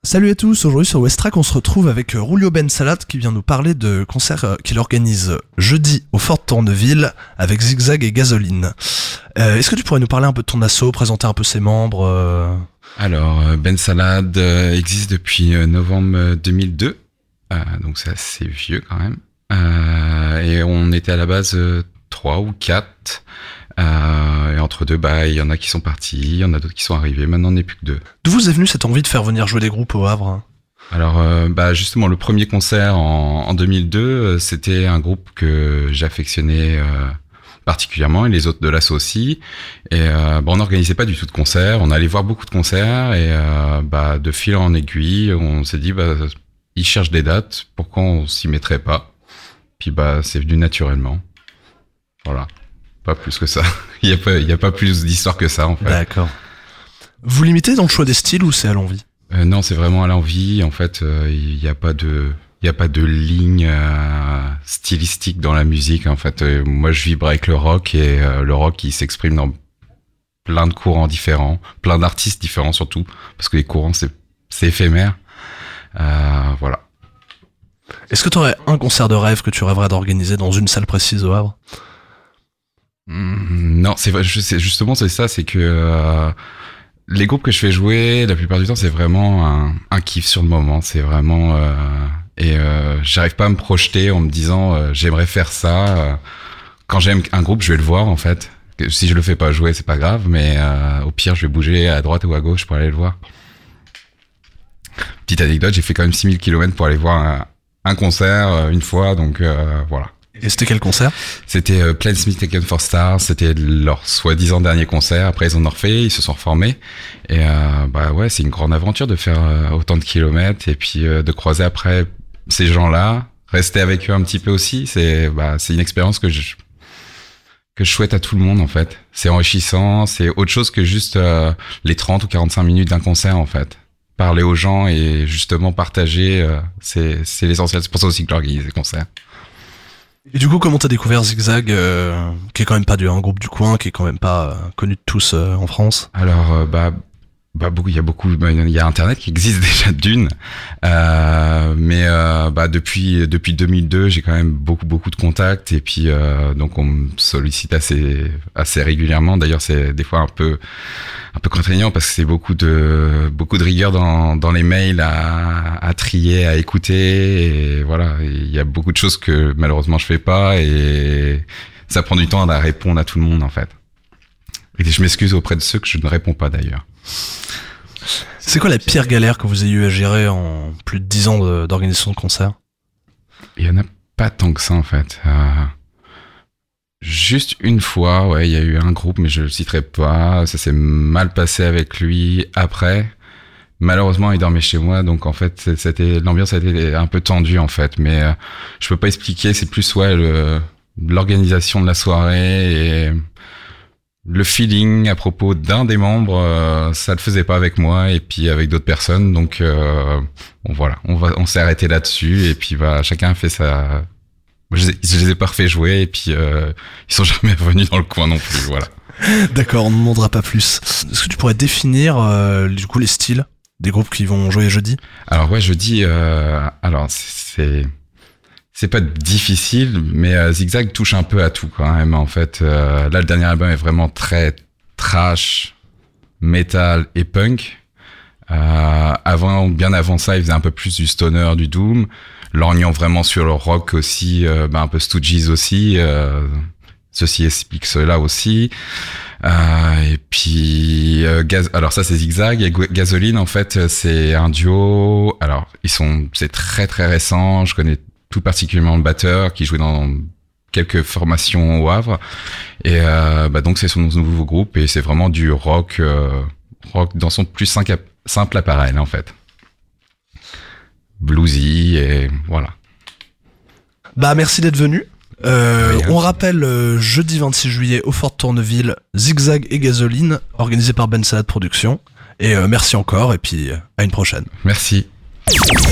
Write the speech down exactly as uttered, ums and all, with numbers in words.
Salut à tous, aujourd'hui sur Westrack on se retrouve avec Julio Bensalat qui vient nous parler de concerts qu'il organise jeudi au Fort Tourneville avec Zigzag et Gasoline. Euh, est-ce que tu pourrais nous parler un peu de ton asso, présenter un peu ses membres euh... Alors, Bensalat euh, existe depuis euh, novembre deux mille deux, euh, donc c'est assez vieux quand même. Euh, et on était à la base euh, trois ou quatre. Euh, et entre deux, bah, il y en a qui sont partis, il y en a d'autres qui sont arrivés. Maintenant, on n'est plus que deux. D'où vous est venue cette envie de faire venir jouer des groupes au Havre ? Alors, euh, bah, justement, le premier concert en, en deux mille deux, euh, c'était un groupe que j'affectionnais euh, particulièrement, et les autres de l'asso aussi. Et euh, bah, on n'organisait pas du tout de concerts. On allait voir beaucoup de concerts, et euh, bah, de fil en aiguille, on s'est dit, bah, ils cherchent des dates, pourquoi on s'y mettrait pas ? Puis, bah, c'est venu naturellement. Voilà. Pas plus que ça. Il y a pas, il y a pas plus d'histoire que ça, en fait. D'accord. Vous limitez dans le choix des styles ou c'est à l'envie ? euh, Non, c'est vraiment à l'envie. En fait, euh, il y a pas de, il y a pas de ligne euh, stylistique dans la musique. En fait, euh, moi, je vibre avec le rock et euh, le rock, il s'exprime dans plein de courants différents, plein d'artistes différents surtout, parce que les courants, c'est, c'est éphémère. Euh, voilà. Est-ce que tu aurais un concert de rêve que tu rêverais d'organiser dans une salle précise au Havre ? Non, c'est c'est justement c'est ça, c'est que euh, les groupes que je fais jouer, la plupart du temps, c'est vraiment un, un kiff sur le moment. C'est vraiment euh, et euh, j'arrive pas à me projeter en me disant euh, j'aimerais faire ça. Quand j'aime un groupe, je vais le voir en fait. Si je le fais pas jouer, c'est pas grave, mais euh, au pire, je vais bouger à droite ou à gauche pour aller le voir. Petite anecdote, j'ai fait quand même six mille kilomètres pour aller voir un, un concert une fois, donc euh, voilà. Et c'était quel concert ? C'était euh, Plan Smith Taken for Stars, c'était leur soi-disant dernier concert. Après, ils en ont refait, ils se sont reformés. Et euh, bah ouais, c'est une grande aventure de faire euh, autant de kilomètres et puis euh, de croiser après ces gens-là, rester avec eux un petit peu aussi. C'est bah c'est une expérience que je que je souhaite à tout le monde en fait. C'est enrichissant, c'est autre chose que juste euh, les trente ou quarante-cinq minutes d'un concert en fait. Parler aux gens et justement partager, euh, c'est c'est l'essentiel. C'est pour ça aussi que j'organise des concerts. Et du coup, comment t'as découvert Zigzag, euh, qui est quand même pas du, un groupe du coin, qui est quand même pas euh, connu de tous euh, en France ? Alors, euh, bah, bah, beaucoup, il y a beaucoup, bah, il y a Internet qui existe déjà d'une, euh, mais euh, bah depuis depuis deux mille deux, j'ai quand même beaucoup beaucoup de contacts et puis euh, donc on me sollicite assez assez régulièrement. D'ailleurs, c'est des fois un peu un peu contraignant parce que c'est beaucoup de beaucoup de rigueur dans dans les mails à à trier, à écouter et voilà. Il y a beaucoup de choses que malheureusement je fais pas et ça prend du temps à répondre à tout le monde en fait. Et je m'excuse auprès de ceux que je ne réponds pas d'ailleurs. C'est quoi la pire galère que vous ayez eu à gérer en plus de dix ans de, d'organisation de concerts ? Il y en a pas tant que ça en fait. Euh, juste une fois, ouais, il y a eu un groupe, mais je le citerai pas. Ça s'est mal passé avec lui après. Malheureusement, il dormait chez moi, donc en fait, c'était l'ambiance a été un peu tendue en fait. Mais euh, je peux pas expliquer. C'est plus ouais le, l'organisation de la soirée et le feeling à propos d'un des membres, euh, ça le faisait pas avec moi et puis avec d'autres personnes. Donc euh, bon, voilà, on va, on s'est arrêté là-dessus et puis bah chacun a fait sa. Je, les ai- je les ai pas refait jouer et puis euh, ils sont jamais revenus dans le coin non plus. Voilà. D'accord, on ne demandera pas plus. Est-ce que tu pourrais définir euh, du coup les styles des groupes qui vont jouer jeudi ? Alors ouais, je dis. Euh, alors c'est. C'est pas difficile, mais euh, Zigzag touche un peu à tout quand même. En fait, euh, là, le dernier album est vraiment très trash, metal et punk. Euh, avant, bien avant ça, il faisait un peu plus du stoner, du doom, lorgnant vraiment sur le rock aussi, euh, bah, un peu Stooges aussi. Euh, ceci explique cela aussi. Euh, et puis, euh, gaz. Alors ça, c'est Zigzag et Gasoline. En fait, c'est un duo. Alors, ils sont, c'est très très récent. Je connais tout particulièrement le batteur qui jouait dans quelques formations au Havre et euh, bah donc c'est son nouveau groupe et c'est vraiment du rock euh, rock dans son plus simple, simple appareil en fait, bluesy et voilà. Bah merci d'être venu. Euh, Rien. on rappelle euh, jeudi vingt-six juillet au Fort Tourneville, Zigzag et Gasoline, organisé par Bensalat Productions. Et euh, merci encore et puis euh, à une prochaine. Merci.